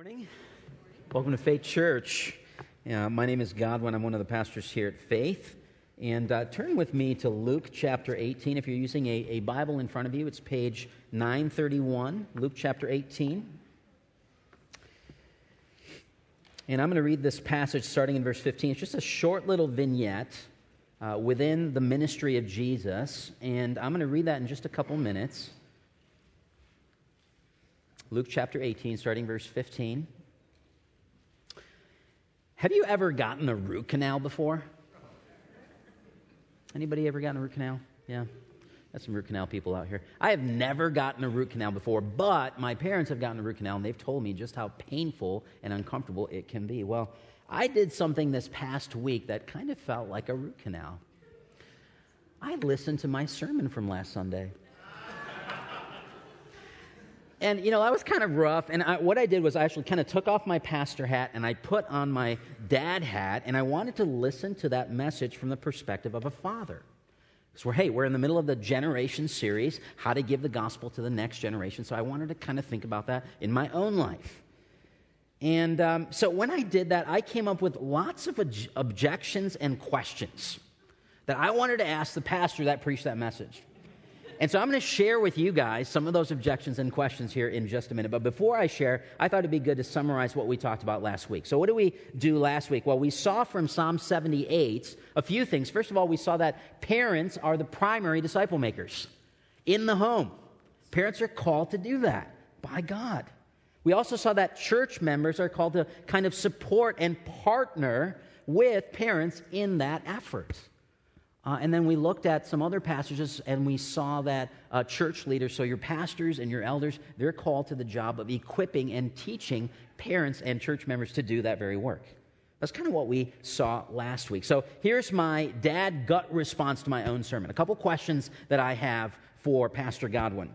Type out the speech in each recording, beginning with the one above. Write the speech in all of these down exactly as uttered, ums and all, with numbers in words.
Morning. Welcome to Faith Church. Uh, my name is Godwin. I'm one of the pastors here at Faith. And uh, turn with me to Luke chapter eighteen. If you're using a, a Bible in front of you, it's page nine thirty-one, Luke chapter eighteen. And I'm going to read this passage starting in verse fifteen. It's just a short little vignette uh, within the ministry of Jesus. And I'm going to read that in just a couple minutes. Luke chapter eighteen, starting verse fifteen. Have you ever gotten a root canal before? Anybody ever gotten a root canal? Yeah, got some root canal people out here. I have never gotten a root canal before, but my parents have gotten a root canal, and they've told me just how painful and uncomfortable it can be. Well, I did something this past week that kind of felt like a root canal. I listened to my sermon from last Sunday. And, you know, that was kind of rough, and I, what I did was I actually kind of took off my pastor hat, and I put on my dad hat, and I wanted to listen to that message from the perspective of a father. So, hey, we're in the middle of the generation series, how to give the gospel to the next generation, so I wanted to kind of think about that in my own life. And um, so when I did that, I came up with lots of ob- objections and questions that I wanted to ask the pastor that preached that message. And so I'm going to share with you guys some of those objections and questions here in just a minute. But before I share, I thought it'd be good to summarize what we talked about last week. So what did we do last week? Well, we saw from Psalm seventy-eight a few things. First of all, we saw that parents are the primary disciple makers in the home. Parents are called to do that by God. We also saw that church members are called to kind of support and partner with parents in that effort. Uh, and then we looked at some other passages, and we saw that uh, church leaders, so your pastors and your elders, they're called to the job of equipping and teaching parents and church members to do that very work. That's kind of what we saw last week. So here's my dad gut response to my own sermon. A couple questions that I have for Pastor Godwin.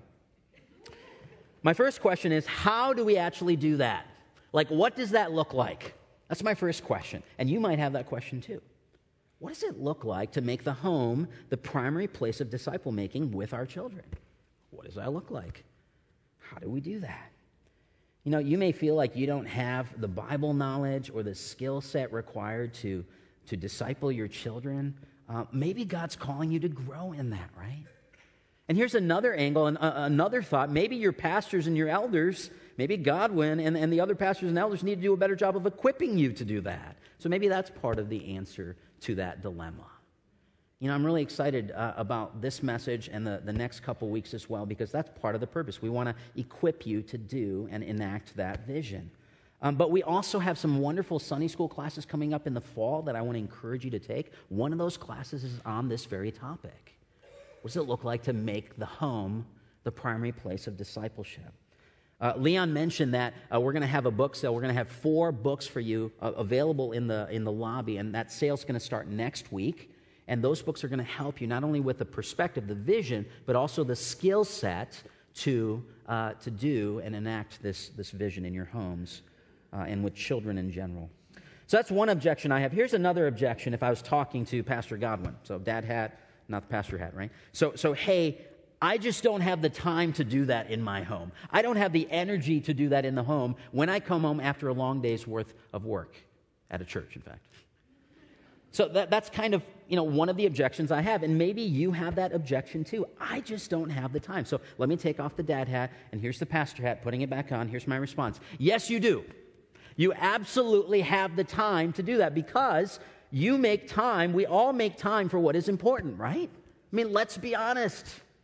My first question is, how do we actually do that? Like, what does that look like? That's my first question. And you might have that question too. What does it look like to make the home the primary place of disciple making with our children? What does that look like? How do we do that? You know, you may feel like you don't have the Bible knowledge or the skill set required to, to disciple your children. Uh, maybe God's calling you to grow in that, right? And here's another angle and uh, another thought. Maybe your pastors and your elders, maybe Godwin and, and the other pastors and elders need to do a better job of equipping you to do that. So maybe that's part of the answer to that dilemma. You know, I'm really excited uh, about this message and the, the next couple weeks as well, because that's part of the purpose. We want to equip you to do and enact that vision. Um, but we also have some wonderful Sunday school classes coming up in the fall that I want to encourage you to take. One of those classes is on this very topic. What does it look like to make the home the primary place of discipleship? Uh, Leon mentioned that uh, we're going to have a book sale. We're going to have four books for you uh, available in the in the lobby, and that sale's going to start next week. And those books are going to help you not only with the perspective, the vision, but also the skill set to uh, to do and enact this this vision in your homes uh, and with children in general. So that's one objection I have. Here's another objection. If I was talking to Pastor Godwin, so dad hat, not the pastor hat, right? So so hey. I just don't have the time to do that in my home. I don't have the energy to do that in the home when I come home after a long day's worth of work at a church, in fact. So that, that's kind of, you know, one of the objections I have, and maybe you have that objection too. I just don't have the time. So let me take off the dad hat, and here's the pastor hat, putting it back on. Here's my response. Yes, you do. You absolutely have the time to do that because you make time. We all make time for what is important, right? I mean, let's be honest.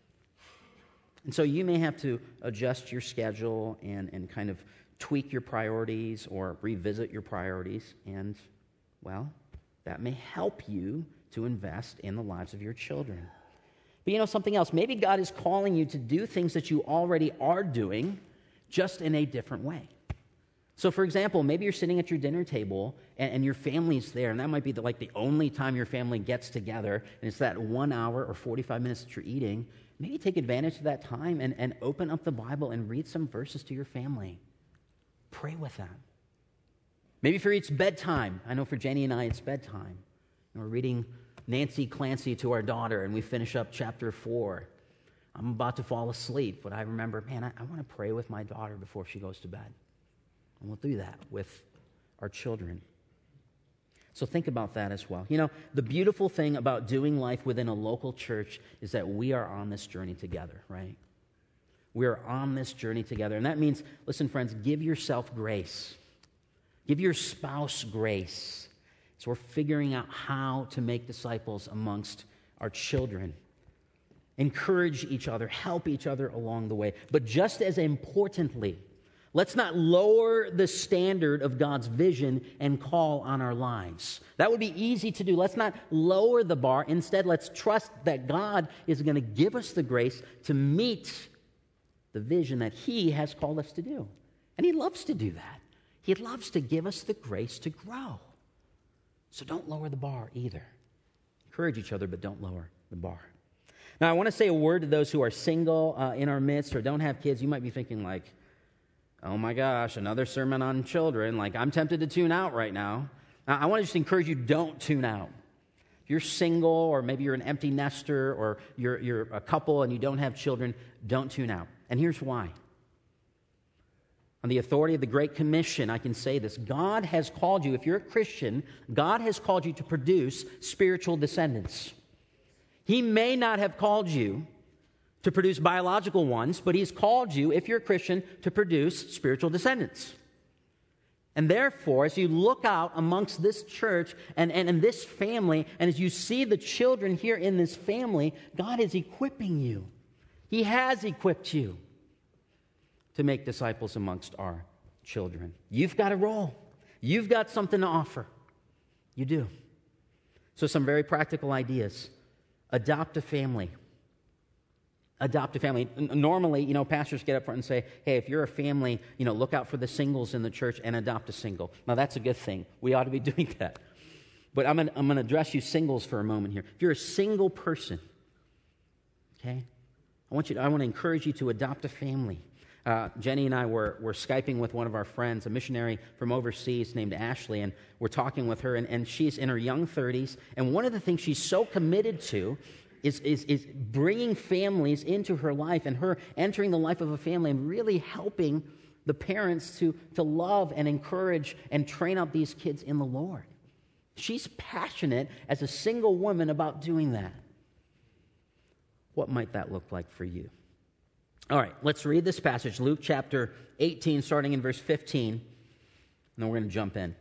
And so you may have to adjust your schedule and, and kind of tweak your priorities or revisit your priorities. And, well, that may help you to invest in the lives of your children. But you know something else? Maybe God is calling you to do things that you already are doing, just in a different way. So, for example, maybe you're sitting at your dinner table and, and your family's there, and that might be the, like the only time your family gets together, and it's that one hour or forty-five minutes that you're eating. Maybe take advantage of that time and, and open up the Bible and read some verses to your family. Pray with them. Maybe for it's bedtime. I know for Jenny and I, it's bedtime. And we're reading Nancy Clancy to our daughter, and we finish up chapter four. I'm about to fall asleep, but I remember, man, I, I want to pray with my daughter before she goes to bed. And we'll do that with our children. So think about that as well. You know, the beautiful thing about doing life within a local church is that we are on this journey together, right? We are on this journey together. And that means, listen, friends, give yourself grace. Give your spouse grace. So we're figuring out how to make disciples amongst our children. Encourage each other, help each other along the way. But just as importantly, let's not lower the standard of God's vision and call on our lives. That would be easy to do. Let's not lower the bar. Instead, let's trust that God is going to give us the grace to meet the vision that He has called us to do. And He loves to do that. He loves to give us the grace to grow. So don't lower the bar either. Encourage each other, but don't lower the bar. Now, I want to say a word to those who are single uh, in our midst or don't have kids. You might be thinking like, oh my gosh, another sermon on children. Like, I'm tempted to tune out right now. Now, I want to just encourage you, don't tune out. If you're single, or maybe you're an empty nester, or you're, you're a couple and you don't have children, don't tune out. And here's why. On the authority of the Great Commission, I can say this. God has called you, if you're a Christian, God has called you to produce spiritual descendants. He may not have called you to produce biological ones, but He's called you, if you're a Christian, to produce spiritual descendants. And therefore, as you look out amongst this church and, and, and this family, and as you see the children here in this family, God is equipping you. He has equipped you to make disciples amongst our children. You've got a role. You've got something to offer. You do. So some very practical ideas. Adopt a family. Adopt a family. Normally, you know, pastors get up front and say, hey, if you're a family, you know, look out for the singles in the church and adopt a single. Now, that's a good thing. We ought to be doing that. But I'm going I'm to address you singles for a moment here. If you're a single person, okay, I want you to, I want to encourage you to adopt a family. Uh, Jenny and I were, were Skyping with one of our friends, a missionary from overseas named Ashley, and we're talking with her, and, and she's in her young thirties, and one of the things she's so committed to is, is, is bringing families into her life, and her entering the life of a family and really helping the parents to, to love and encourage and train up these kids in the Lord. She's passionate as a single woman about doing that. What might that look like for you? All right, let's read this passage, Luke chapter eighteen, starting in verse fifteen, and then we're going to jump in.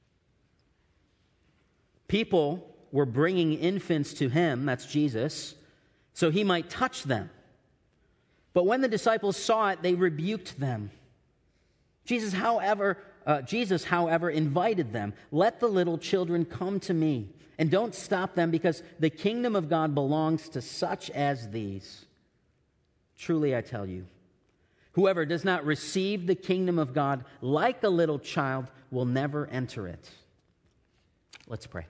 People were bringing infants to Him, that's Jesus, so He might touch them. But when the disciples saw it, they rebuked them. Jesus, however, uh, Jesus, however, invited them. Let the little children come to me, and don't stop them, because the kingdom of God belongs to such as these. Truly, I tell you, whoever does not receive the kingdom of God like a little child will never enter it. Let's pray.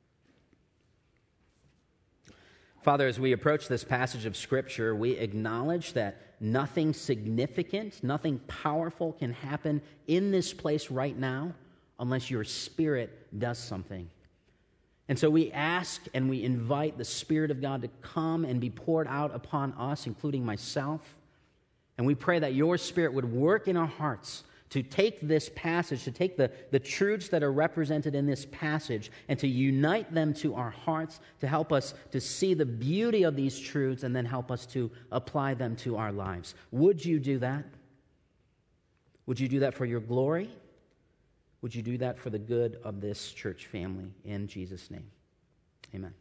Father, as we approach this passage of Scripture, we acknowledge that nothing significant, nothing powerful can happen in this place right now unless your Spirit does something. And so we ask and we invite the Spirit of God to come and be poured out upon us, including myself. And we pray that your Spirit would work in our hearts to take this passage, to take the, the truths that are represented in this passage and to unite them to our hearts, to help us to see the beauty of these truths and then help us to apply them to our lives. Would you do that? Would you do that for your glory? Would you do that for the good of this church family? In Jesus' name, amen.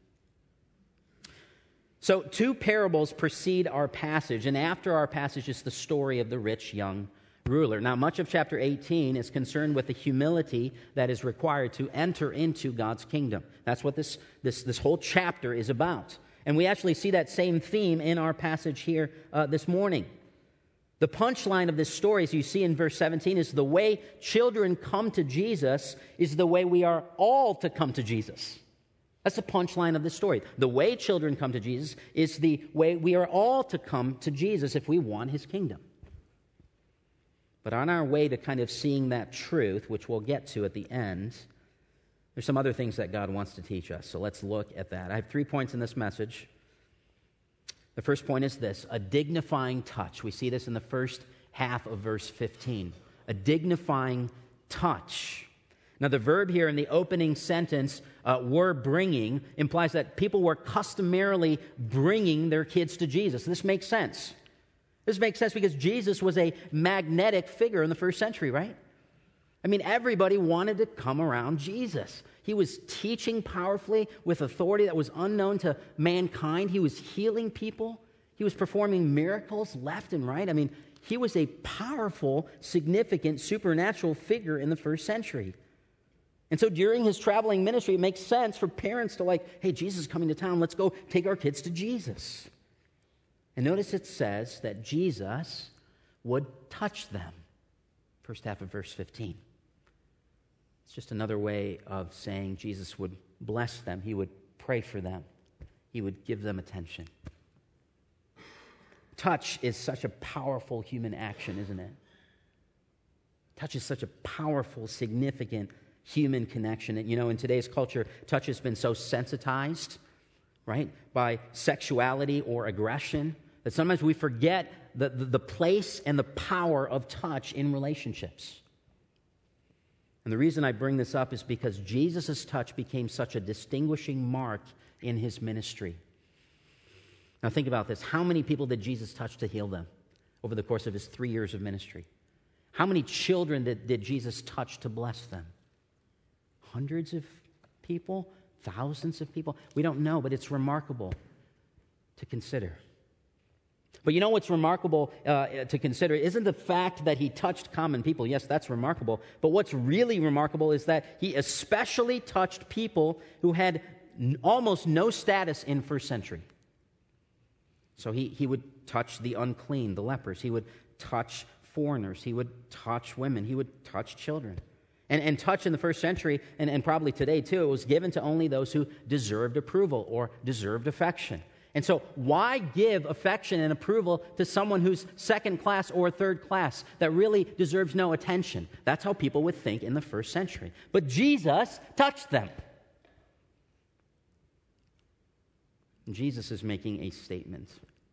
So two parables precede our passage, and after our passage is the story of the rich young ruler. Now, much of chapter eighteen is concerned with the humility that is required to enter into God's kingdom. That's what this, this, this whole chapter is about. And we actually see that same theme in our passage here uh, this morning. The punchline of this story, as you see in verse seventeen, is the way children come to Jesus is the way we are all to come to Jesus. That's the punchline of the story. The way children come to Jesus is the way we are all to come to Jesus if we want His kingdom. But on our way to kind of seeing that truth, which we'll get to at the end, there's some other things that God wants to teach us. So let's look at that. I have three points in this message. The first point is this, a dignifying touch. We see this in the first half of verse fifteen. a dignifying touch. Now, the verb here in the opening sentence, uh, were bringing, implies that people were customarily bringing their kids to Jesus. This makes sense. This makes sense because Jesus was a magnetic figure in the first century, right? I mean, everybody wanted to come around Jesus. He was teaching powerfully with authority that was unknown to mankind. He was healing people. He was performing miracles left and right. I mean, he was a powerful, significant, supernatural figure in the first century. And so during his traveling ministry, it makes sense for parents to like, hey, Jesus is coming to town. Let's go take our kids to Jesus. And notice it says that Jesus would touch them. First half of verse fifteen. It's just another way of saying Jesus would bless them. He would pray for them. He would give them attention. Touch is such a powerful human action, isn't it? Touch is such a powerful, significant human connection. And you know, in today's culture, touch has been so sensitized, right, by sexuality or aggression, that sometimes we forget the, the, the place and the power of touch in relationships. And the reason I bring this up is because Jesus' touch became such a distinguishing mark in his ministry. Now think about this. How many people did Jesus touch to heal them over the course of his three years of ministry? How many children did, did Jesus touch to bless them? Hundreds of people? Thousands of people? We don't know, but it's remarkable to consider. But you know what's remarkable uh, to consider isn't the fact that he touched common people. Yes, that's remarkable. But what's really remarkable is that he especially touched people who had n- almost no status in first century. So he, he would touch the unclean, the lepers. He would touch foreigners. He would touch women. He would touch children. And, and touch in the first century, and, and probably today too, it was given to only those who deserved approval or deserved affection. And so why give affection and approval to someone who's second class or third class that really deserves no attention? That's how people would think in the first century. But Jesus touched them. Jesus is making a statement.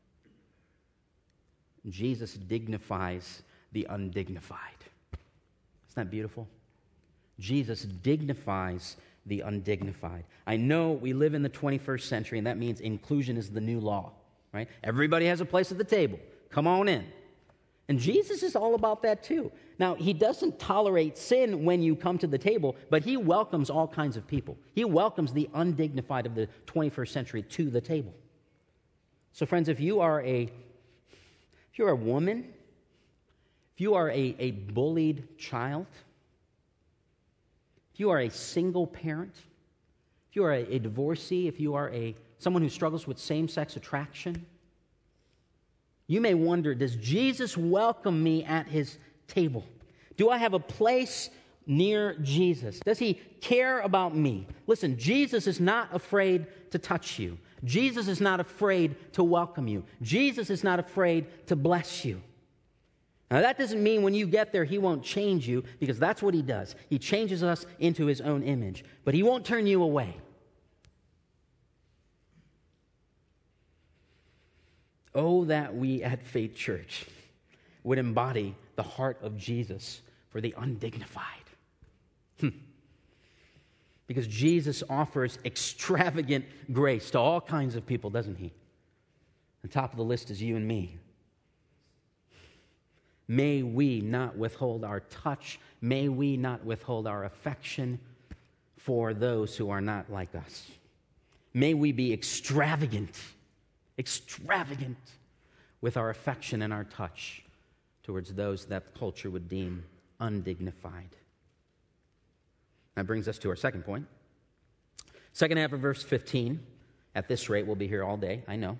Jesus dignifies the undignified. Isn't that beautiful? Jesus dignifies the undignified. I know we live in the twenty-first century, and that means inclusion is the new law, right? Everybody has a place at the table. Come on in. And Jesus is all about that too. Now, he doesn't tolerate sin when you come to the table, but he welcomes all kinds of people. He welcomes the undignified of the twenty-first century to the table. So friends, if you are a if you're a woman, if you are a, a bullied child, if you are a single parent, if you are a, a divorcee, if you are a someone who struggles with same-sex attraction, you may wonder, does Jesus welcome me at his table? Do I have a place near Jesus? Does he care about me? Listen, Jesus is not afraid to touch you. Jesus is not afraid to welcome you. Jesus is not afraid to bless you. Now, that doesn't mean when you get there, he won't change you, because that's what he does. He changes us into his own image, but he won't turn you away. Oh, that we at Faith Church would embody the heart of Jesus for the undignified. Hmm. Because Jesus offers extravagant grace to all kinds of people, doesn't he? The top of the list is you and me. May we not withhold our touch. May we not withhold our affection for those who are not like us. May we be extravagant, extravagant with our affection and our touch towards those that culture would deem undignified. That brings us to our second point. Second half of verse fifteen. At this rate, we'll be here all day, I know.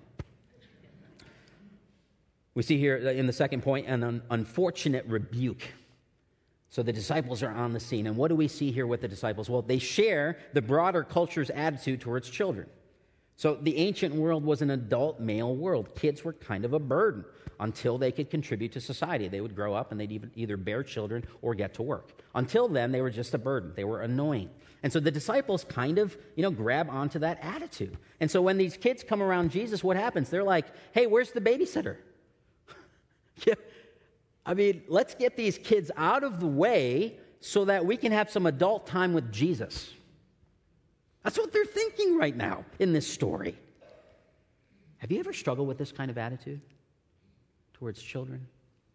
We see here in the second point an un- unfortunate rebuke. So the disciples are on the scene. And what do we see here with the disciples? Well, they share the broader culture's attitude towards children. So the ancient world was an adult male world. Kids were kind of a burden until they could contribute to society. They would grow up and they'd either bear children or get to work. Until then, they were just a burden. They were annoying. And so the disciples kind of, you know, grab onto that attitude. And so when these kids come around Jesus, what happens? They're like, hey, where's the babysitter? Yeah. I mean, let's get these kids out of the way so that we can have some adult time with Jesus. That's what they're thinking right now in this story. Have you ever struggled with this kind of attitude towards children?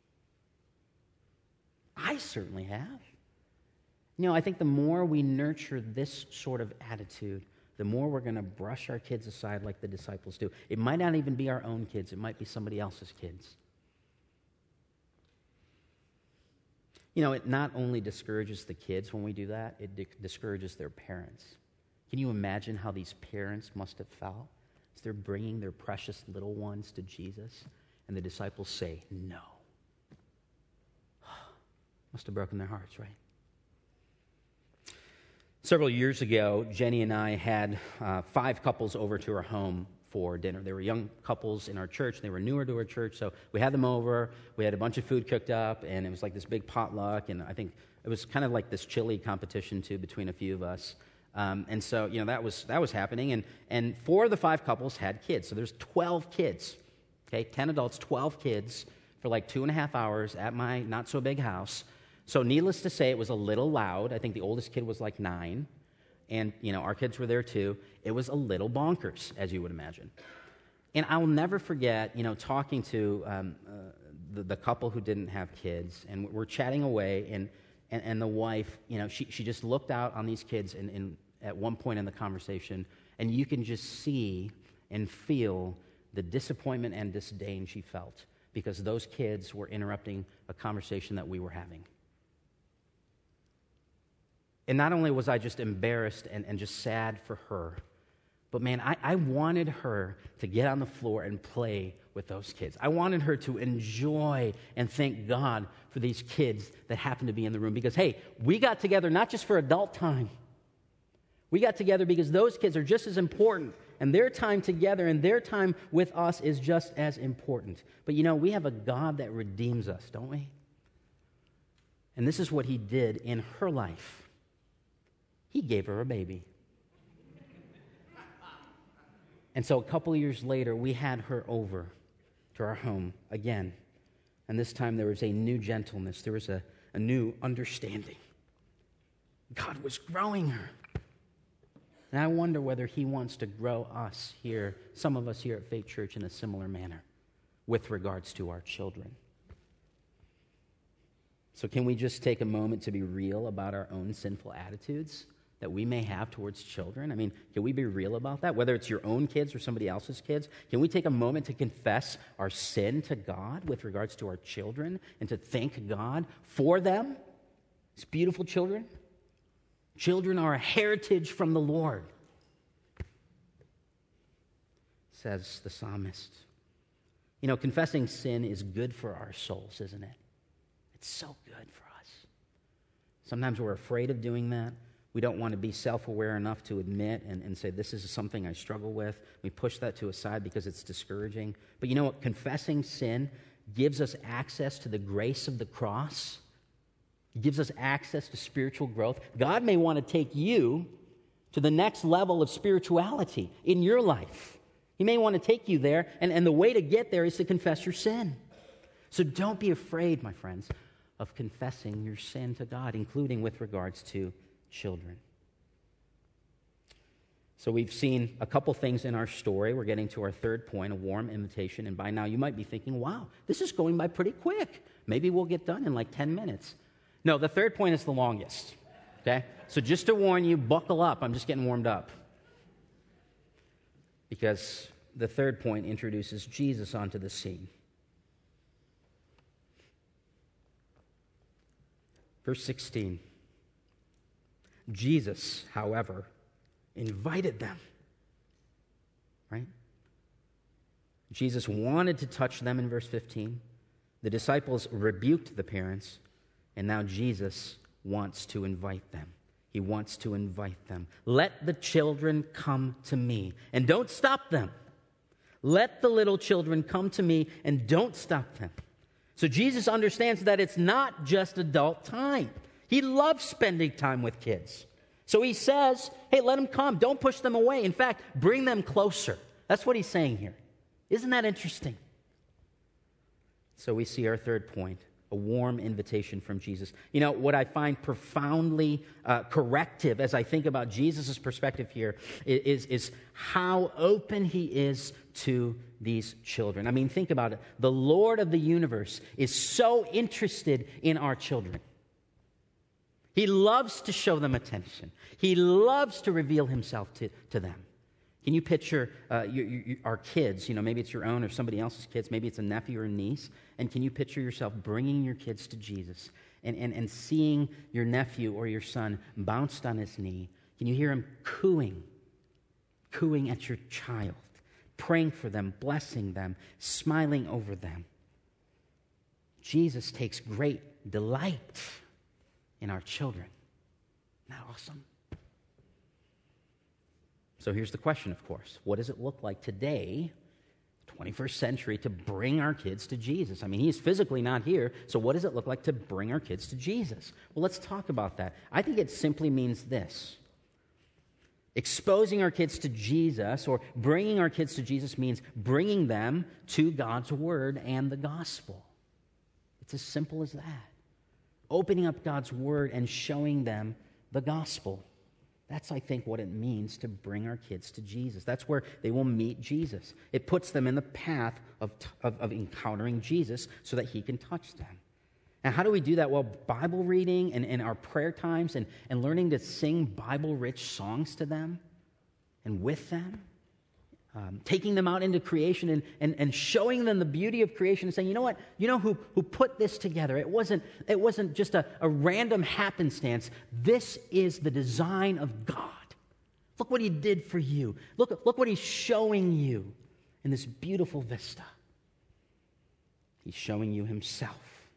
I certainly have. You know, I think the more we nurture this sort of attitude, the more we're going to brush our kids aside like the disciples do. It might not even be our own kids. It might be somebody else's kids. You know, it not only discourages the kids when we do that, it di- discourages their parents. Can you imagine how these parents must have felt as they're bringing their precious little ones to Jesus, and the disciples say, no. Must have broken their hearts, right? Several years ago, Jenny and I had uh, five couples over to our home for dinner. They were young couples in our church. They were newer to our church, so we had them over. We had a bunch of food cooked up, and it was like this big potluck, and I think it was kind of like this chili competition, too, between a few of us. Um, and so, you know, that was that was happening, and, and four of the five couples had kids. So there's twelve kids, okay, ten adults, twelve kids for like two and a half hours at my not-so-big house. So needless to say, it was a little loud. I think the oldest kid was like nine, and, you know, our kids were there too. It was a little bonkers, as you would imagine. And I'll never forget, you know, talking to um, uh, the, the couple who didn't have kids, and we're chatting away, and and, and the wife, you know, she, she just looked out on these kids in, in, at one point in the conversation, and you can just see and feel the disappointment and disdain she felt because those kids were interrupting a conversation that we were having. And not only was I just embarrassed and, and just sad for her, but man, I, I wanted her to get on the floor and play with those kids. I wanted her to enjoy and thank God for these kids that happened to be in the room. Because, hey, we got together not just for adult time. We got together because those kids are just as important. And their time together and their time with us is just as important. But you know, we have a God that redeems us, don't we? And this is what he did in her life. He gave her a baby. And so a couple of years later, we had her over to our home again. And this time there was a new gentleness. There was a, a new understanding. God was growing her. And I wonder whether he wants to grow us here, some of us here at Faith Church, in a similar manner with regards to our children. So can we just take a moment to be real about our own sinful attitudes that we may have towards children? I mean, can we be real about that? Whether it's your own kids or somebody else's kids, can we take a moment to confess our sin to God with regards to our children and to thank God for them? These beautiful children. Children are a heritage from the Lord, says the psalmist. You know, confessing sin is good for our souls, isn't it? It's so good for us. Sometimes we're afraid of doing that. We don't want to be self-aware enough to admit and, and say, this is something I struggle with. We push that to a side because it's discouraging. But you know what? Confessing sin gives us access to the grace of the cross. It gives us access to spiritual growth. God may want to take you to the next level of spirituality in your life. He may want to take you there, and, and the way to get there is to confess your sin. So don't be afraid, my friends, of confessing your sin to God, including with regards to children. So we've seen a couple things in our story. We're getting to our third point, a warm invitation. And by now you might be thinking, wow, this is going by pretty quick. Maybe we'll get done in like ten minutes. No, the third point is the longest. Okay? So just to warn you, buckle up. I'm just getting warmed up. Because the third point introduces Jesus onto the scene. Verse sixteen. Jesus, however, invited them. Right? Jesus wanted to touch them in verse fifteen. The disciples rebuked the parents, and now Jesus wants to invite them. He wants to invite them. Let the children come to me, and don't stop them. Let the little children come to me, and don't stop them. So Jesus understands that it's not just adult time. He loves spending time with kids. So he says, hey, let them come. Don't push them away. In fact, bring them closer. That's what he's saying here. Isn't that interesting? So we see our third point, a warm invitation from Jesus. You know, what I find profoundly uh, corrective as I think about Jesus' perspective here is, is how open he is to these children. I mean, think about it. The Lord of the universe is so interested in our children. He loves to show them attention. He loves to reveal himself to, to them. Can you picture uh, your, your, our kids? You know, maybe it's your own or somebody else's kids. Maybe it's a nephew or a niece. And can you picture yourself bringing your kids to Jesus and, and, and seeing your nephew or your son bounced on his knee? Can you hear him cooing, cooing at your child, praying for them, blessing them, smiling over them? Jesus takes great delight in our children. Isn't that awesome? So here's the question, of course. What does it look like today, twenty-first century, to bring our kids to Jesus? I mean, he's physically not here, so what does it look like to bring our kids to Jesus? Well, let's talk about that. I think it simply means this. Exposing our kids to Jesus, or bringing our kids to Jesus, means bringing them to God's Word and the gospel. It's as simple as that. Opening up God's Word and showing them the gospel. That's, I think, what it means to bring our kids to Jesus. That's where they will meet Jesus. It puts them in the path of, of, of encountering Jesus so that he can touch them. And how do we do that? Well, Bible reading and, and our prayer times and, and learning to sing Bible-rich songs to them and with them. Um, taking them out into creation and, and, and showing them the beauty of creation and saying, you know what? You know who, who put this together? It wasn't, it wasn't just a, a random happenstance. This is the design of God. Look what he did for you. Look, look what he's showing you in this beautiful vista. He's showing you himself.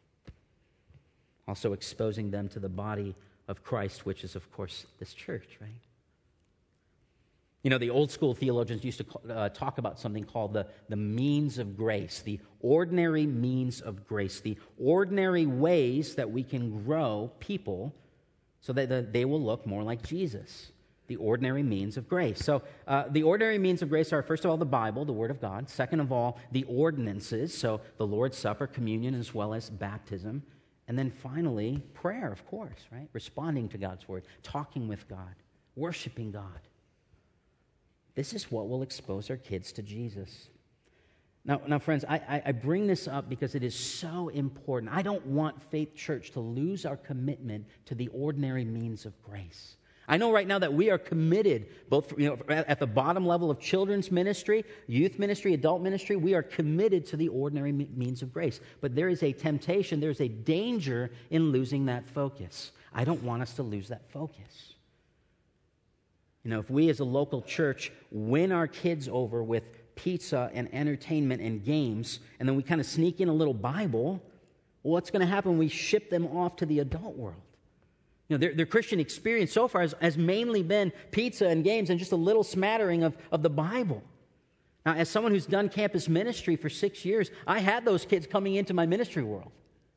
Also exposing them to the body of Christ, which is, of course, this church, right? You know, the old school theologians used to uh, talk about something called the, the means of grace, the ordinary means of grace, the ordinary ways that we can grow people so that the, they will look more like Jesus, the ordinary means of grace. So uh, the ordinary means of grace are, first of all, the Bible, the Word of God. Second of all, the ordinances, so the Lord's Supper, communion, as well as baptism. And then finally, prayer, of course, right? Responding to God's Word, talking with God, worshiping God. This is what will expose our kids to Jesus. Now, now friends, I, I bring this up because it is so important. I don't want Faith Church to lose our commitment to the ordinary means of grace. I know right now that we are committed, both you know, at the bottom level of children's ministry, youth ministry, adult ministry, we are committed to the ordinary means of grace. But there is a temptation, there's a danger in losing that focus. I don't want us to lose that focus. You know, if we as a local church win our kids over with pizza and entertainment and games, and then we kind of sneak in a little Bible, well, what's going to happen when we ship them off to the adult world? You know, their, their Christian experience so far has, has mainly been pizza and games and just a little smattering of, of the Bible. Now, as someone who's done campus ministry for six years, I had those kids coming into my ministry world.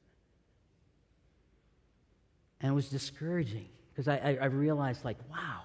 And it was discouraging because I, I, I realized, like, wow,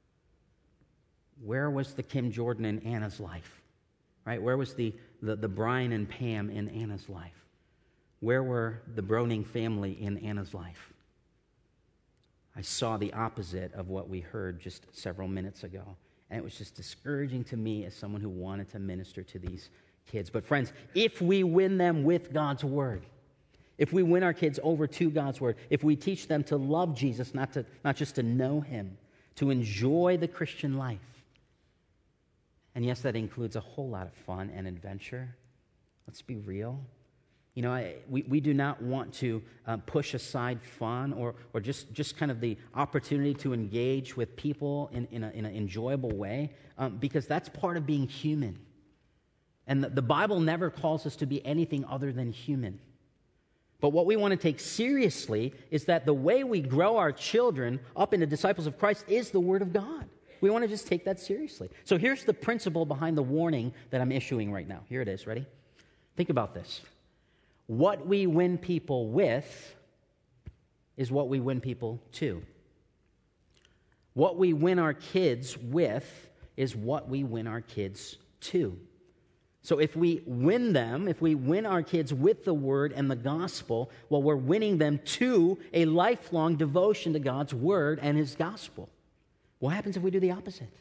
where was the Kim Jordan in Anna's life? Right? Where was the, the, the Brian and Pam in Anna's life? Where were the Broning family in Anna's life? I saw the opposite of what we heard just several minutes ago. And it was just discouraging to me as someone who wanted to minister to these kids. But friends, if we win them with God's Word, if we win our kids over to God's Word, if we teach them to love Jesus, not to not just to know Him, to enjoy the Christian life, and yes, that includes a whole lot of fun and adventure. Let's be real. You know, I, we, we do not want to uh, push aside fun or or just, just kind of the opportunity to engage with people in, in, a, in an enjoyable way, um, because that's part of being human. And the, the Bible never calls us to be anything other than human. But what we want to take seriously is that the way we grow our children up into disciples of Christ is the Word of God. We want to just take that seriously. So here's the principle behind the warning that I'm issuing right now. Here it is. Ready? Think about this. What we win people with is what we win people to. What we win our kids with is what we win our kids to. So if we win them, if we win our kids with the Word and the gospel, well, we're winning them to a lifelong devotion to God's Word and His gospel. What happens if we do the opposite?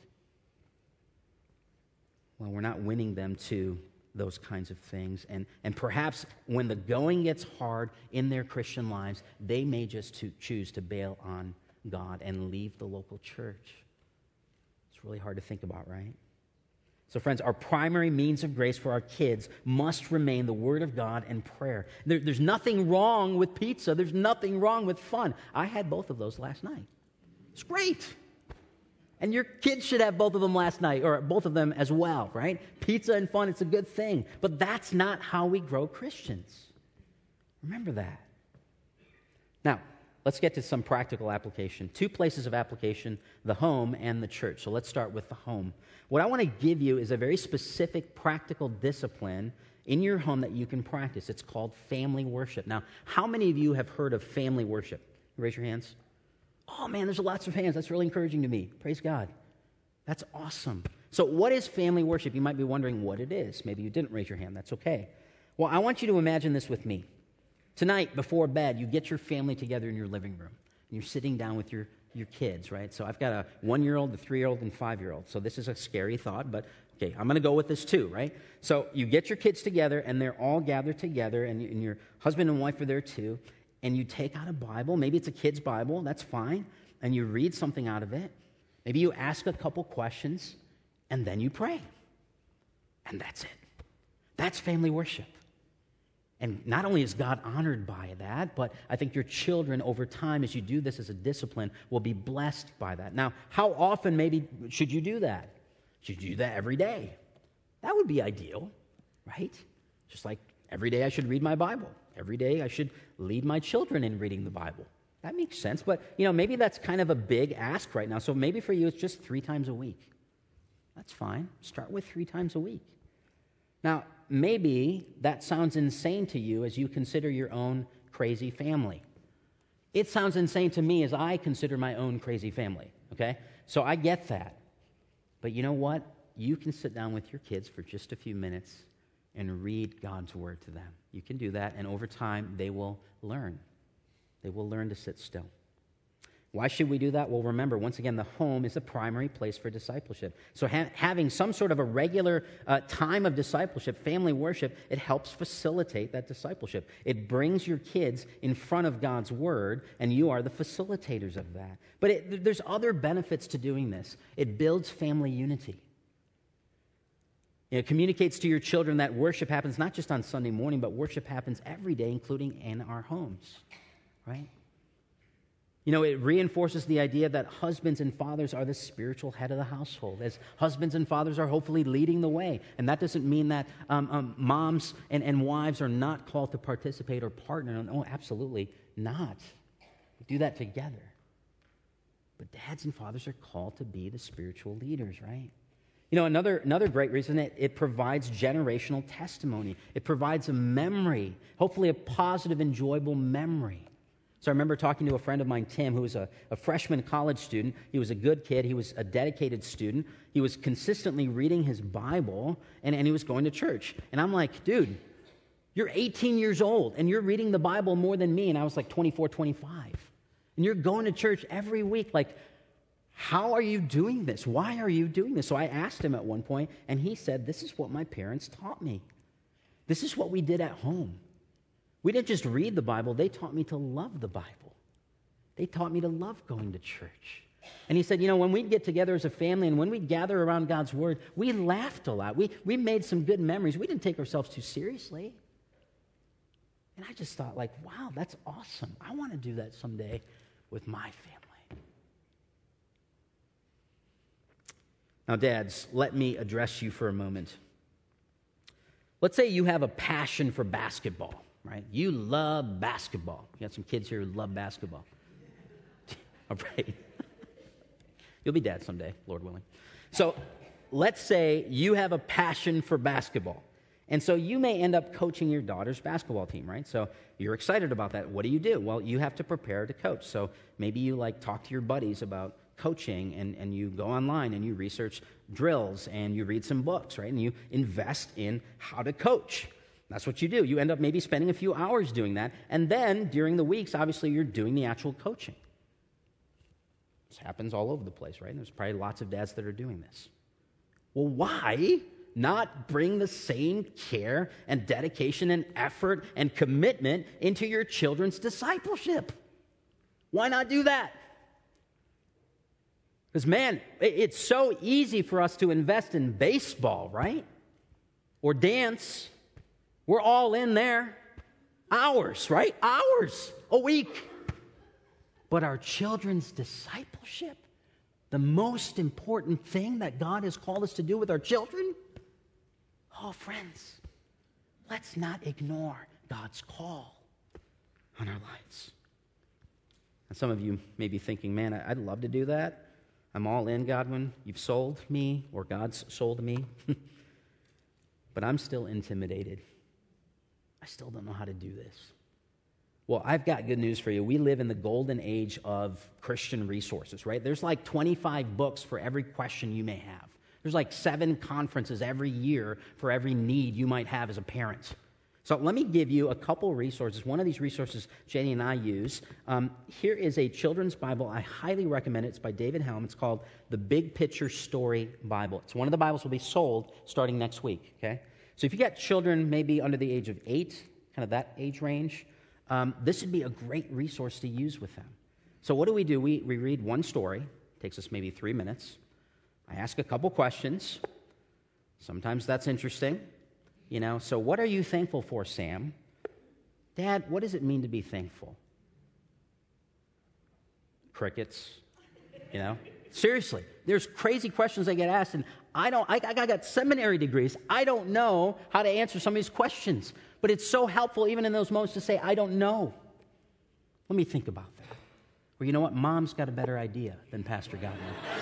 Well, we're not winning them to those kinds of things. And, and perhaps when the going gets hard in their Christian lives, they may just to choose to bail on God and leave the local church. It's really hard to think about, right? So friends, our primary means of grace for our kids must remain the Word of God and prayer. There, there's nothing wrong with pizza. There's nothing wrong with fun. I had both of those last night. It's great. And your kids should have both of them last night, or both of them as well, right? Pizza and fun, it's a good thing. But that's not how we grow Christians. Remember that. Now, let's get to some practical application. Two places of application, the home and the church. So let's start with the home. What I want to give you is a very specific practical discipline in your home that you can practice. It's called family worship. Now, how many of you have heard of family worship? Raise your hands. Oh, man, there's lots of hands. That's really encouraging to me. Praise God. That's awesome. So what is family worship? You might be wondering what it is. Maybe you didn't raise your hand. That's okay. Well, I want you to imagine this with me. Tonight, before bed, you get your family together in your living room. And you're sitting down with your, your kids, right? So I've got a one-year-old, a three-year-old, and five-year-old. So this is a scary thought, but okay, I'm going to go with this too, right? So you get your kids together, and they're all gathered together, and, and your husband and wife are there too. And you take out a Bible. Maybe it's a kid's Bible. That's fine. And you read something out of it. Maybe you ask a couple questions, and then you pray. And that's it. That's family worship. And not only is God honored by that, but I think your children over time, as you do this as a discipline, will be blessed by that. Now, how often maybe should you do that? Should you do that every day? That would be ideal, right? Just like every day I should read my Bible. Every day I should lead my children in reading the Bible. That makes sense. But, you know, maybe that's kind of a big ask right now. So maybe for you it's just three times a week. That's fine. Start with three times a week. Now, maybe that sounds insane to you as you consider your own crazy family. It sounds insane to me as I consider my own crazy family, okay? So I get that. But you know what? You can sit down with your kids for just a few minutes and read God's Word to them. You can do that, and over time, they will learn. They will learn to sit still. Why should we do that? Well, remember, once again, the home is the primary place for discipleship. So ha- having some sort of a regular uh, time of discipleship, family worship, it helps facilitate that discipleship. It brings your kids in front of God's Word, and you are the facilitators of that. But it, there's other benefits to doing this. It builds family unity. It communicates to your children that worship happens not just on Sunday morning, but worship happens every day, including in our homes, right? You know, it reinforces the idea that husbands and fathers are the spiritual head of the household, as husbands and fathers are hopefully leading the way. And that doesn't mean that um, um, moms and, and wives are not called to participate or partner. No, absolutely not. We do that together. But dads and fathers are called to be the spiritual leaders, right? You know, another, another great reason, it, it provides generational testimony. It provides a memory, hopefully a positive, enjoyable memory. So I remember talking to a friend of mine, Tim, who was a, a freshman college student. He was a good kid. He was a dedicated student. He was consistently reading his Bible, and, and he was going to church. And I'm like, dude, you're eighteen years old, and you're reading the Bible more than me. And I was like twenty-four, twenty-five. And you're going to church every week. Like, how are you doing this? Why are you doing this? So I asked him at one point, and he said, this is what my parents taught me. This is what we did at home. We didn't just read the Bible. They taught me to love the Bible. They taught me to love going to church. And he said, you know, when we'd get together as a family and when we'd gather around God's Word, we laughed a lot. We, we made some good memories. We didn't take ourselves too seriously. And I just thought, like, wow, that's awesome. I want to do that someday with my family. Now, dads, let me address you for a moment. Let's say you have a passion for basketball, right? You love basketball. You got some kids here who love basketball. All right. You'll be dad someday, Lord willing. So let's say you have a passion for basketball. And so you may end up coaching your daughter's basketball team, right? So you're excited about that. What do you do? Well, you have to prepare to coach. So maybe you like talk to your buddies about coaching, and, and you go online and you research drills and you read some books, right? And you invest in how to coach. That's what you do. You end up maybe spending a few hours doing that. And then during the weeks, obviously, you're doing the actual coaching. This happens all over the place, right? And there's probably lots of dads that are doing this. Well, why not bring the same care and dedication and effort and commitment into your children's discipleship? Why not do that? Because, man, it's so easy for us to invest in baseball, right? Or dance. We're all in there. Hours, right? Hours a week. But our children's discipleship, the most important thing that God has called us to do with our children, oh, friends, let's not ignore God's call on our lives. And some of you may be thinking, man, I'd love to do that. I'm all in, Godwin. You've sold me, or God's sold me. But I'm still intimidated. I still don't know how to do this. Well, I've got good news for you. We live in the golden age of Christian resources, right? There's like twenty-five books for every question you may have. There's like seven conferences every year for every need you might have as a parent. So let me give you a couple resources. One of these resources Jenny and I use. Um, here is a children's Bible. I highly recommend it. It's by David Helm. It's called the Big Picture Story Bible. It's one of the Bibles will be sold starting next week, okay? So if you got children maybe under the age of eight, kind of that age range, um, this would be a great resource to use with them. So what do we do? We, we read one story. It takes us maybe three minutes. I ask a couple questions. Sometimes that's interesting. You know, so what are you thankful for, Sam? Dad, what does it mean to be thankful? Crickets, you know? Seriously, there's crazy questions I get asked, and I don't, I, I got seminary degrees. I don't know how to answer some of these questions, but it's so helpful even in those moments to say, I don't know. Let me think about that. Or you know what? Mom's got a better idea than Pastor Godwin.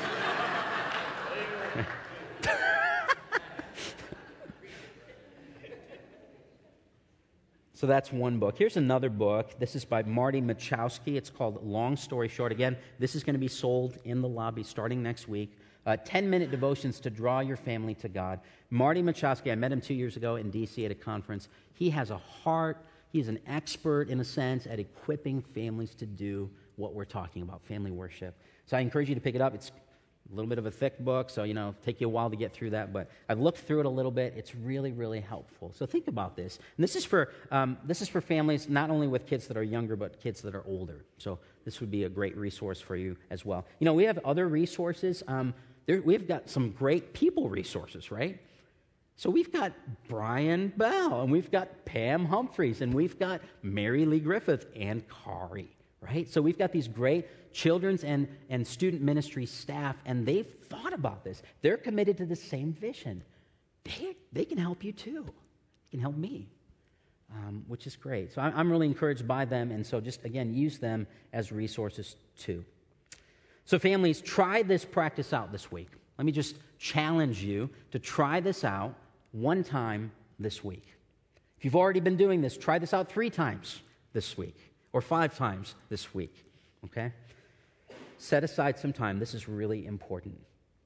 So that's one book. Here's another book. This is by Marty Machowski. It's called Long Story Short. Again, this is going to be sold in the lobby starting next week. Uh, ten-minute devotions to draw your family to God. Marty Machowski, I met him two years ago in D C at a conference. He has a heart. He's an expert, in a sense, at equipping families to do what we're talking about, family worship. So I encourage you to pick it up. It's a little bit of a thick book, so, you know, take you a while to get through that, but I've looked through it a little bit. It's really, really helpful. So think about this. And this is for um, this is for families not only with kids that are younger, but kids that are older. So this would be a great resource for you as well. You know, we have other resources. Um, there, we've got some great people resources, right? So we've got Brian Bell, and we've got Pam Humphreys, and we've got Mary Lee Griffith and Kari. Right? So we've got these great children's and, and student ministry staff, and they've thought about this. They're committed to the same vision. They, they can help you too. They can help me, um, which is great. So I'm really encouraged by them, and so just, again, use them as resources too. So families, try this practice out this week. Let me just challenge you to try this out one time this week. If you've already been doing this, try this out three times this week. Or five times this week, okay? Set aside some time. This is really important.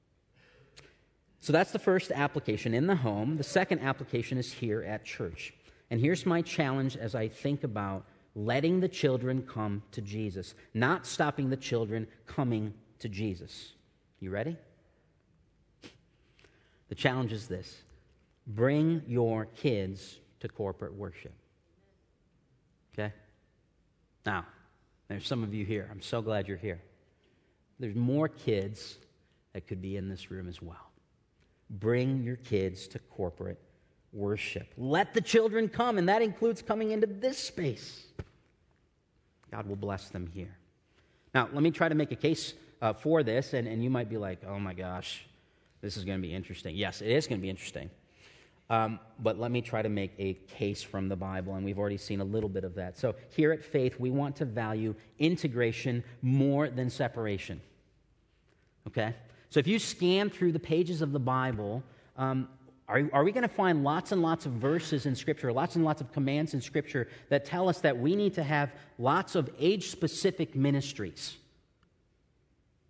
So that's the first application in the home. The second application is here at church. And here's my challenge as I think about letting the children come to Jesus, not stopping the children coming to Jesus. You ready? The challenge is this. Bring your kids to corporate worship. Okay? Now, there's some of you here. I'm so glad you're here. There's more kids that could be in this room as well. Bring your kids to corporate worship. Let the children come, and that includes coming into this space. God will bless them here. Now, let me try to make a case uh, for this, and, and you might be like, oh my gosh, this is going to be interesting. Yes, it is going to be interesting. Um, but let me try to make a case from the Bible, and we've already seen a little bit of that. So here at Faith, we want to value integration more than separation. Okay? So if you scan through the pages of the Bible, um, are, are we going to find lots and lots of verses in Scripture, lots and lots of commands in Scripture that tell us that we need to have lots of age-specific ministries?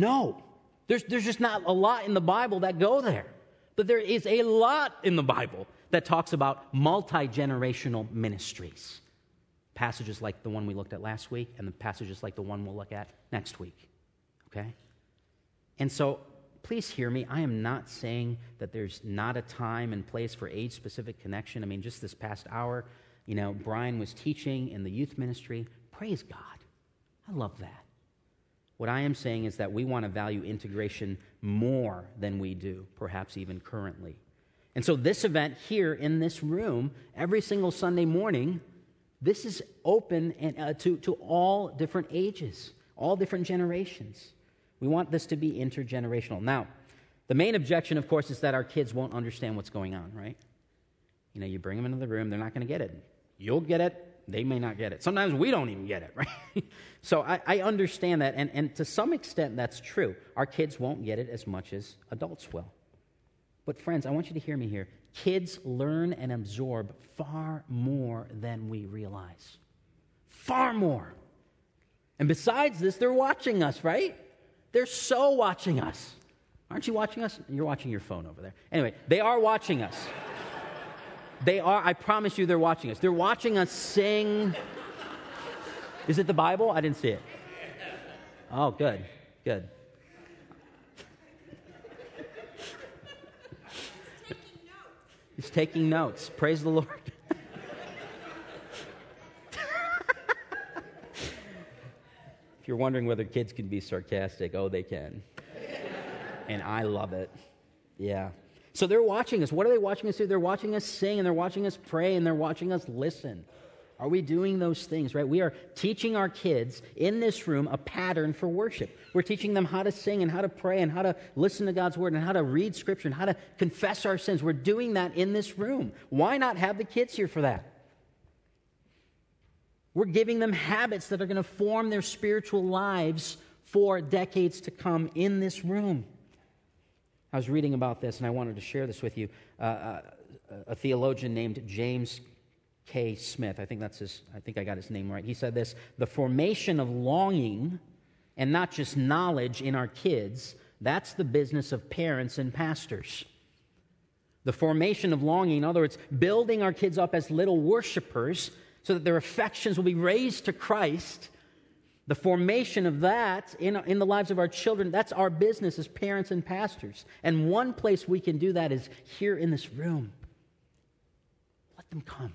No. There's, there's just not a lot in the Bible that go there. But there is a lot in the Bible that talks about multi-generational ministries. Passages like the one we looked at last week and the passages like the one we'll look at next week. Okay? And so, please hear me. I am not saying that there's not a time and place for age-specific connection. I mean, just this past hour, you know, Brian was teaching in the youth ministry. Praise God. I love that. What I am saying is that we want to value integration more than we do, perhaps even currently. And so this event here in this room, every single Sunday morning, this is open and, uh, to, to all different ages, all different generations. We want this to be intergenerational. Now, the main objection, of course, is that our kids won't understand what's going on, right? You know, you bring them into the room, they're not going to get it. You'll get it. They may not get it. Sometimes we don't even get it, right? So I, I understand that, and, and to some extent that's true. Our kids won't get it as much as adults will. But friends, I want you to hear me here. Kids learn and absorb far more than we realize. Far more. And besides this, they're watching us, right? They're so watching us. Aren't you watching us? You're watching your phone over there. Anyway, they are watching us. They are, I promise you they're watching us. They're watching us sing. Is it the Bible? I didn't see it. Oh, good, good. He's taking notes. Praise the Lord. If you're wondering whether kids can be sarcastic, oh, they can. And I love it. Yeah. So they're watching us. What are they watching us do? They're watching us sing, and they're watching us pray, and they're watching us listen. Are we doing those things, right? We are teaching our kids in this room a pattern for worship. We're teaching them how to sing and how to pray and how to listen to God's word and how to read Scripture and how to confess our sins. We're doing that in this room. Why not have the kids here for that? We're giving them habits that are going to form their spiritual lives for decades to come in this room. I was reading about this, and I wanted to share this with you. Uh, uh, a theologian named James K. Smith, I think that's his, I think I got his name right. He said this: the formation of longing and not just knowledge in our kids, that's the business of parents and pastors. The formation of longing, in other words, building our kids up as little worshipers so that their affections will be raised to Christ. The formation of that in, in the lives of our children, that's our business as parents and pastors. And one place we can do that is here in this room. Let them come.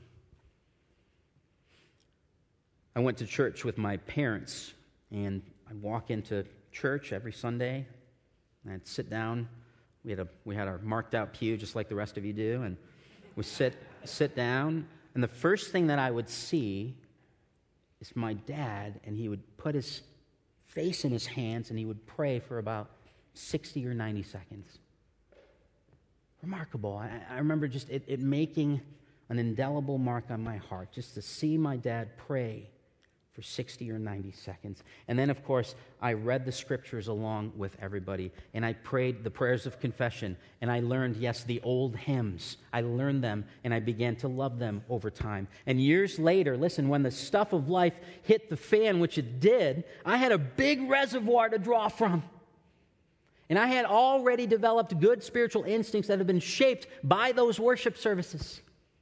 I went to church with my parents, and I'd walk into church every Sunday, and I'd sit down. We had a we had our marked out pew just like the rest of you do, and we sit sit down, and the first thing that I would see is my dad, and he would put his face in his hands, and he would pray for about sixty or ninety seconds. Remarkable. I, I remember just it, it making an indelible mark on my heart, just to see my dad pray for sixty or ninety seconds. And then, of course, I read the scriptures along with everybody, and I prayed the prayers of confession, and I learned, yes, the old hymns. I learned them, and I began to love them over time. And years later, listen, when the stuff of life hit the fan, which it did, I had a big reservoir to draw from. And I had already developed good spiritual instincts that have been shaped by those worship services.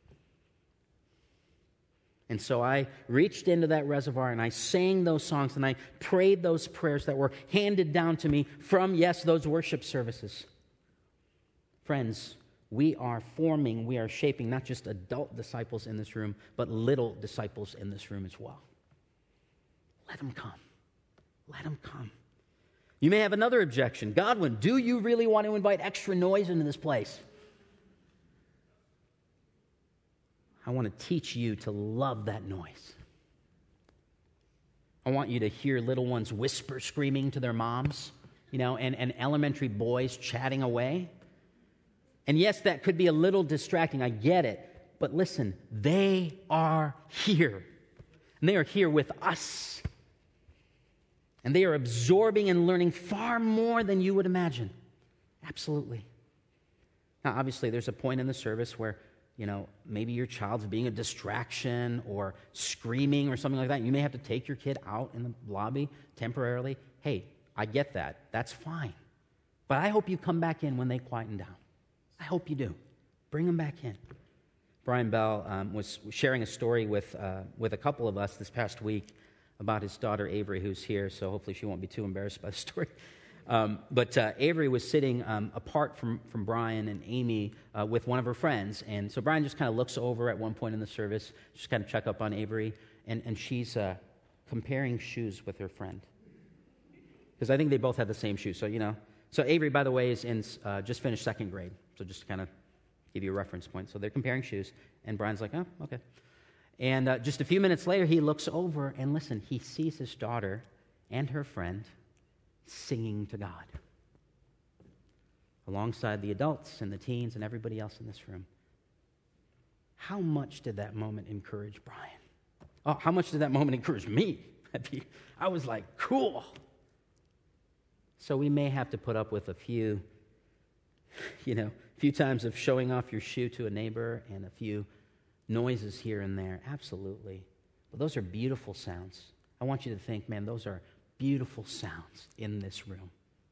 And so I reached into that reservoir and I sang those songs and I prayed those prayers that were handed down to me from, yes, those worship services. Friends, we are forming, we are shaping not just adult disciples in this room, but little disciples in this room as well. Let them come. Let them come. You may have another objection. Godwin, do you really want to invite extra noise into this place? I want to teach you to love that noise. I want you to hear little ones whisper screaming to their moms, you know, and, and elementary boys chatting away. And yes, that could be a little distracting. I get it. But listen, they are here. And they are here with us. And they are absorbing and learning far more than you would imagine. Absolutely. Now, obviously, there's a point in the service where, you know, maybe your child's being a distraction or screaming or something like that. You may have to take your kid out in the lobby temporarily. Hey, I get that. That's fine. But I hope you come back in when they quieten down. I hope you do. Bring them back in. Brian Bell um, was sharing a story with uh, with a couple of us this past week about his daughter Avery, who's here, so hopefully she won't be too embarrassed by the story. Um, but uh, Avery was sitting um, apart from, from Brian and Amy uh, with one of her friends, and so Brian just kind of looks over at one point in the service, just kind of check up on Avery, and, and she's uh, comparing shoes with her friend. Because I think they both had the same shoes, so you know. So Avery, by the way, is in uh, just finished second grade, so just to kind of give you a reference point. So they're comparing shoes, and Brian's like, oh, okay. And uh, just a few minutes later, he looks over, and listen, he sees his daughter and her friend singing to God alongside the adults and the teens and everybody else in this room. How much did that moment encourage Brian? Oh, how much did that moment encourage me? I was like, cool. So we may have to put up with a few, you know, a few times of showing off your shoe to a neighbor and a few noises here and there. Absolutely. But those are beautiful sounds. I want you to think, man, those are beautiful sounds in this room.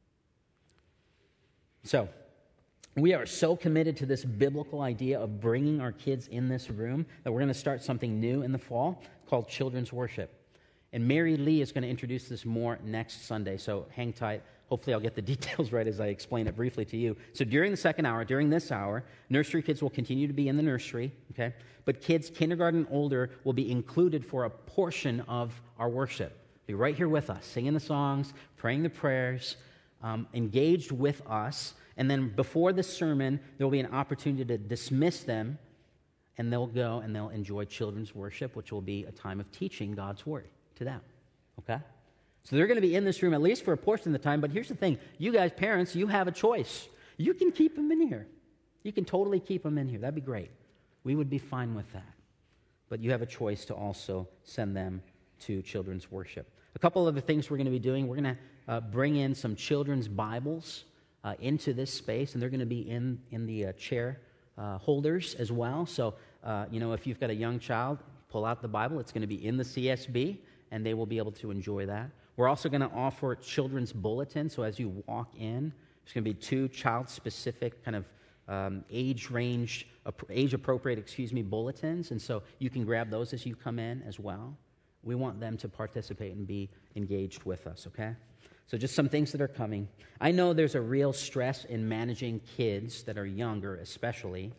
So, we are so committed to this biblical idea of bringing our kids in this room that we're going to start something new in the fall called Children's Worship. And Mary Lee is going to introduce this more next Sunday, so hang tight. Hopefully I'll get the details right as I explain it briefly to you. So during the second hour, during this hour, nursery kids will continue to be in the nursery, okay? But kids kindergarten and older will be included for a portion of our worship. Be right here with us, singing the songs, praying the prayers, um, engaged with us. And then before the sermon, there will be an opportunity to dismiss them, and they'll go and they'll enjoy children's worship, which will be a time of teaching God's word to them, okay? So they're going to be in this room at least for a portion of the time, but here's the thing. You guys, parents, you have a choice. You can keep them in here. You can totally keep them in here. That'd be great. We would be fine with that. But you have a choice to also send them to children's worship. A couple of the things we're going to be doing, we're going to uh, bring in some children's Bibles uh, into this space, and they're going to be in, in the uh, chair uh, holders as well. So, uh, you know, if you've got a young child, pull out the Bible. It's going to be in the C S B, and they will be able to enjoy that. We're also going to offer children's bulletins, so as you walk in, there's going to be two child-specific kind of um, age range, age-appropriate, excuse me, bulletins, and so you can grab those as you come in as well. We want them to participate and be engaged with us, okay? So just some things that are coming. I know there's a real stress in managing kids that are younger, especially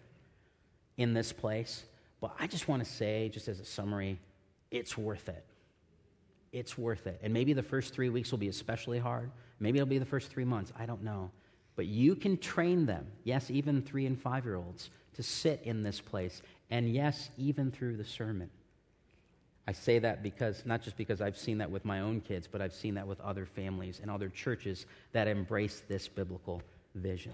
in this place, but I just want to say, just as a summary, it's worth it. It's worth it. And maybe the first three weeks will be especially hard. Maybe it'll be the first three months. I don't know. But you can train them, yes, even three and five-year-olds, to sit in this place. And yes, even through the sermon. I say that because, not just because I've seen that with my own kids, but I've seen that with other families and other churches that embrace this biblical vision.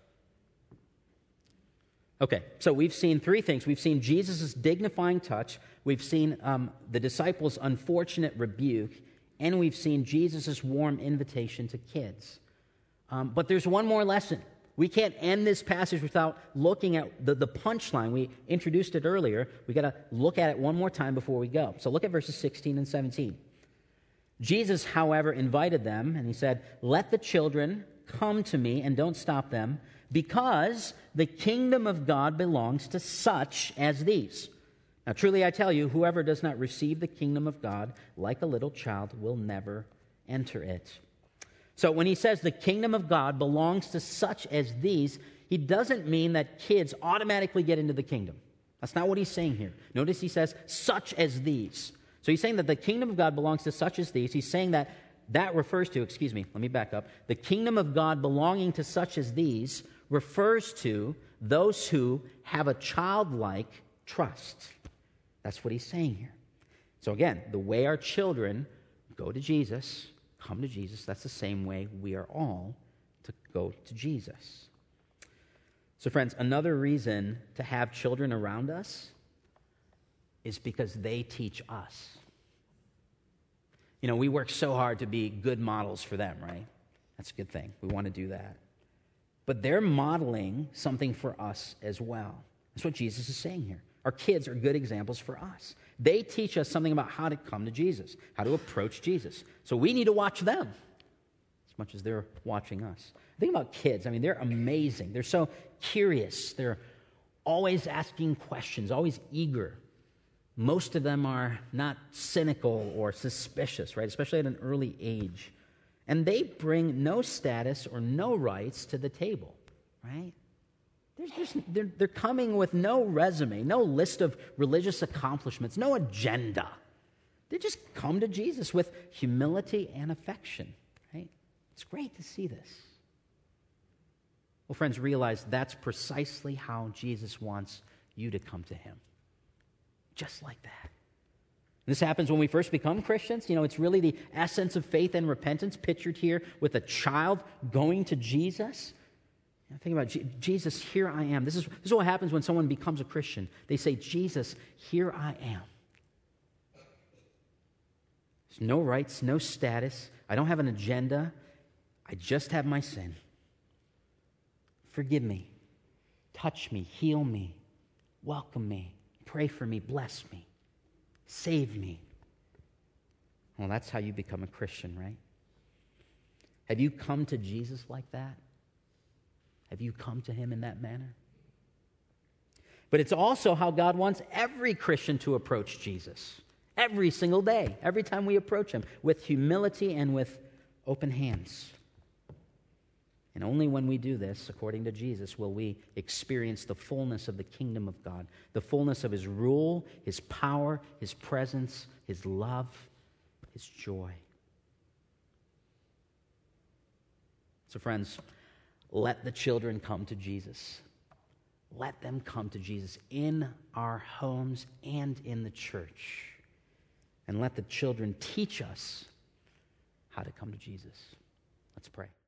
Okay, so we've seen three things. We've seen Jesus' dignifying touch, we've seen um, the disciples' unfortunate rebuke, and we've seen Jesus' warm invitation to kids. Um, but there's one more lesson. We can't end this passage without looking at the, the punchline. We introduced it earlier. We've got to look at it one more time before we go. So look at verses sixteen and seventeen. Jesus, however, invited them, and he said, "Let the children come to me, and don't stop them, because the kingdom of God belongs to such as these. Now, truly I tell you, whoever does not receive the kingdom of God like a little child will never enter it." So when he says the kingdom of God belongs to such as these, he doesn't mean that kids automatically get into the kingdom. That's not what he's saying here. Notice he says such as these. So he's saying that the kingdom of God belongs to such as these. He's saying that that refers to, excuse me, let me back up. The kingdom of God belonging to such as these refers to those who have a childlike trust. That's what he's saying here. So again, the way our children go to Jesus, come to Jesus, that's the same way we are all to go to Jesus. So friends, another reason to have children around us is because they teach us. You know, we work so hard to be good models for them, right? That's a good thing. We want to do that. But they're modeling something for us as well. That's what Jesus is saying here. Our kids are good examples for us. They teach us something about how to come to Jesus, how to approach Jesus. So we need to watch them. as much as they're watching us. Think about kids. I mean, they're amazing. They're so curious. They're always asking questions, always eager. Most of them are not cynical or suspicious, right? Especially at an early age. And they bring no status or no rights to the table, right? They're, just, they're, they're coming with no resume, no list of religious accomplishments, no agenda. They just come to Jesus with humility and affection, right? It's great to see this. Well, friends, realize that's precisely how Jesus wants you to come to him. Just like that. This happens when we first become Christians. You know, it's really the essence of faith and repentance pictured here with a child going to Jesus. You know, think about it. Jesus, here I am. This is, this is what happens when someone becomes a Christian. They say, Jesus, here I am. There's no rights, no status. I don't have an agenda. I just have my sin. Forgive me. Touch me. Heal me. Welcome me. Pray for me. Bless me. Save me. Well, that's how you become a Christian, right? Have you come to Jesus like that? Have you come to him in that manner? But it's also how God wants every Christian to approach Jesus. Every single day, every time we approach him, with humility and with open hands. And only when we do this, according to Jesus, will we experience the fullness of the kingdom of God, the fullness of his rule, his power, his presence, his love, his joy. So friends, let the children come to Jesus. Let them come to Jesus in our homes and in the church. And let the children teach us how to come to Jesus. Let's pray.